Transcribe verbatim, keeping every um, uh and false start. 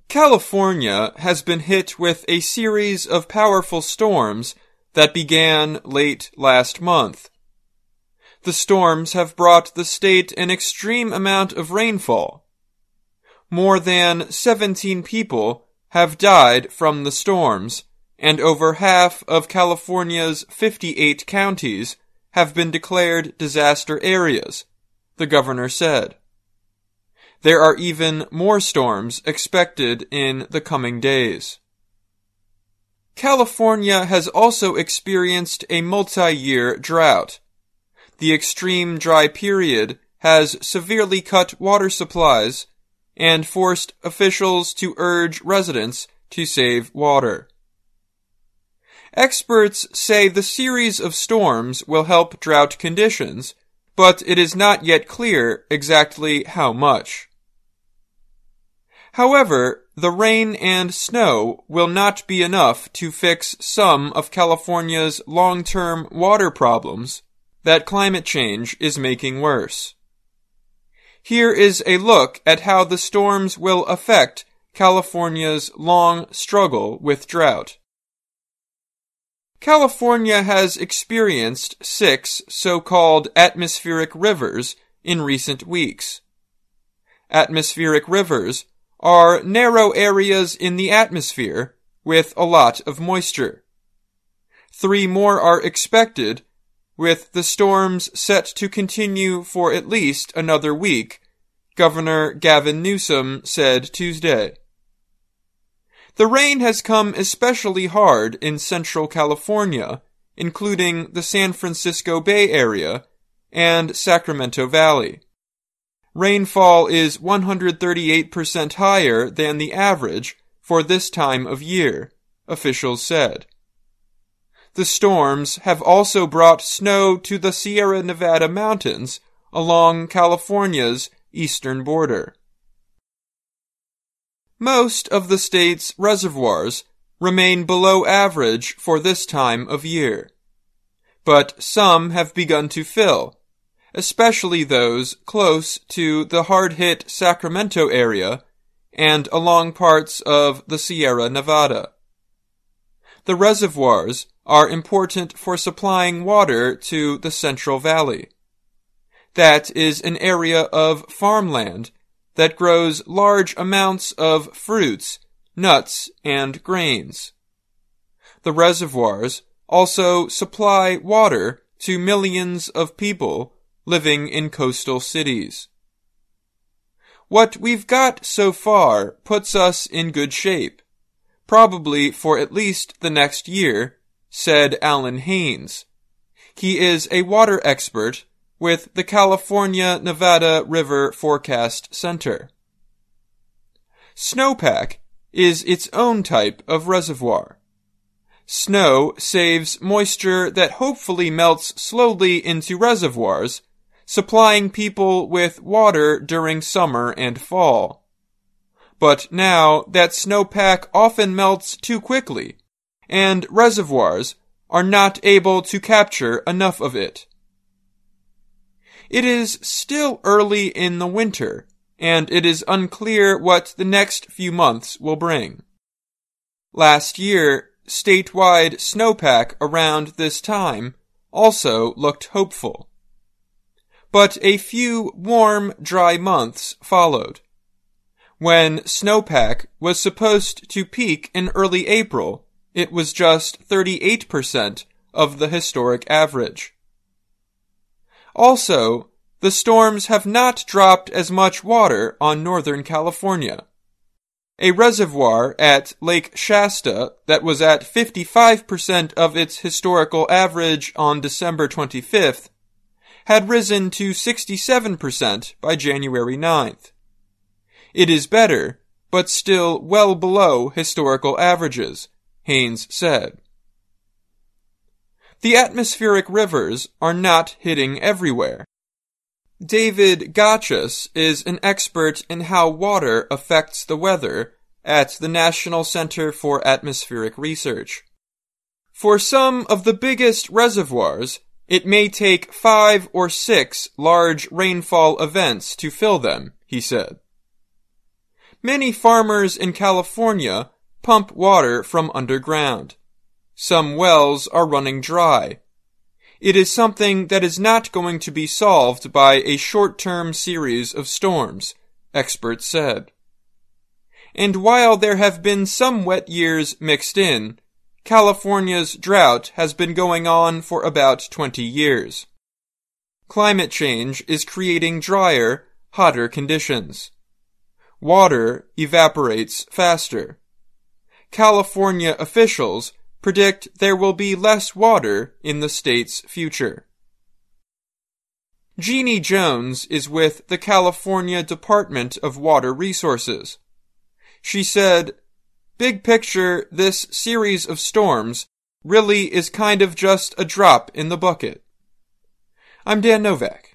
California has been hit with a series of powerful storms that began late last month. The storms have brought the state an extreme amount of rainfall. More than seventeen people have died from the storms, and over half of California's fifty-eight counties have been declared disaster areas, the governor said. There are even more storms expected in the coming days. California has also experienced a multi-year drought. The extreme dry period has severely cut water supplies and forced officials to urge residents to save water. Experts say the series of storms will help drought conditions, but it is not yet clear exactly how much. However, the rain and snow will not be enough to fix some of California's long-term water problems that climate change is making worse. Here is a look at how the storms will affect California's long struggle with drought. California has experienced six so-called atmospheric rivers in recent weeks. Atmospheric rivers are narrow areas in the atmosphere with a lot of moisture. Three more are expected, with the storms set to continue for at least another week, Governor Gavin Newsom said Tuesday. The rain has come especially hard in Central California, including the San Francisco Bay Area and Sacramento Valley. Rainfall is one hundred thirty-eight percent higher than the average for this time of year, officials said. The storms have also brought snow to the Sierra Nevada mountains along California's eastern border. Most of the state's reservoirs remain below average for this time of year, but some have begun to fill, especially those close to the hard-hit Sacramento area and along parts of the Sierra Nevada. The reservoirs are important for supplying water to the Central Valley. That is an area of farmland that grows large amounts of fruits, nuts, and grains. The reservoirs also supply water to millions of people living in coastal cities. What we've got so far puts us in good shape, probably for at least the next year, said Alan Haynes. He is a water expert with the California-Nevada River Forecast Center. Snowpack is its own type of reservoir. Snow saves moisture that hopefully melts slowly into reservoirs, supplying people with water during summer and fall. But now that snowpack often melts too quickly, and reservoirs are not able to capture enough of it. It is still early in the winter, and it is unclear what the next few months will bring. Last year, statewide snowpack around this time also looked hopeful. But a few warm, dry months followed. When snowpack was supposed to peak in early April, it was just thirty-eight percent of the historic average. Also, the storms have not dropped as much water on Northern California. A reservoir at Lake Shasta that was at fifty-five percent of its historical average on December twenty-fifth had risen to sixty-seven percent by January ninth. It is better, but still well below historical averages, Haynes said. The atmospheric rivers are not hitting everywhere. David Gotchis is an expert in how water affects the weather at the National Center for Atmospheric Research. For some of the biggest reservoirs, it may take five or six large rainfall events to fill them, he said. Many farmers in California pump water from underground. Some wells are running dry. It is something that is not going to be solved by a short-term series of storms, experts said. And while there have been some wet years mixed in, California's drought has been going on for about twenty years. Climate change is creating drier, hotter conditions. Water evaporates faster. California officials predict there will be less water in the state's future. Jeannie Jones is with the California Department of Water Resources. She said, "Big picture, this series of storms really is kind of just a drop in the bucket." I'm Dan Novak.